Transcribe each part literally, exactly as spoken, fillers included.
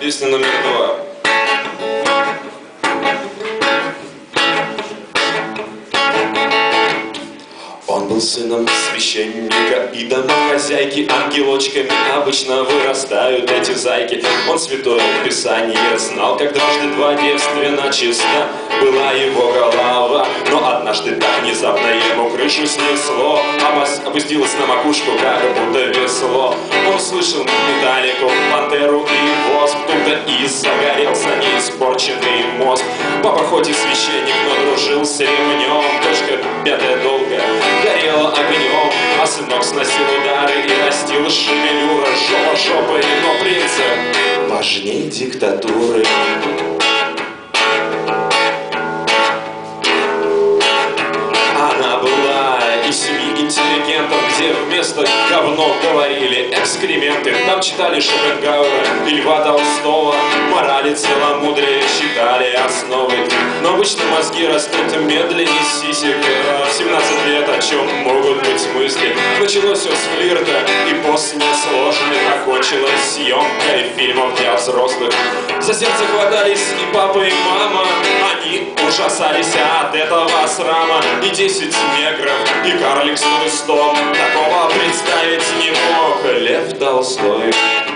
Песня номер два. Он был сыном священника и домохозяйки. Ангелочками обычно вырастают эти зайки. Он святое писание знал, как дважды два девственно чиста была его голова. Но однажды так внезапно ему крышу снесло, опустилось на макушку, как будто весло. Он слышал металлику, пантеру и восп. Тут-то и загорелся неиспорченный мозг. Папа хоть и священник, но дружил с ремнем. Дочка пятая долго горела огнем, а сынок сносил удары и растил шевелюра. Жопа жопой, но принцип важней диктатуры. Она была из семьи интеллигентов, где вместо говно говорили экскременты. Там читали Шопенгауэра и Льва Толстого, морали целомудрия считали основой. Но обычно мозги растут медленнее сисек. В семнадцать лет о чем могут быть мысли? Началось все с флирта и после несложных окончилось съемкой фильмов для взрослых. За сердце хватались и папа, и мама. Они ужасались от этого срама. И десять негров, и карлик с хлыстом. Такого представить не мог Лев Толстой.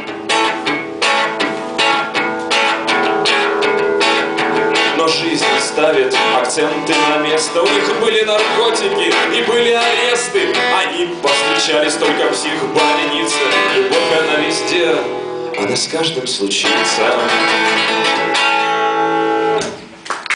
Но жизнь ставит акценты на место. У них были наркотики и были аресты. Они повстречались только в психбольнице. Любовь она везде, она с каждым случится.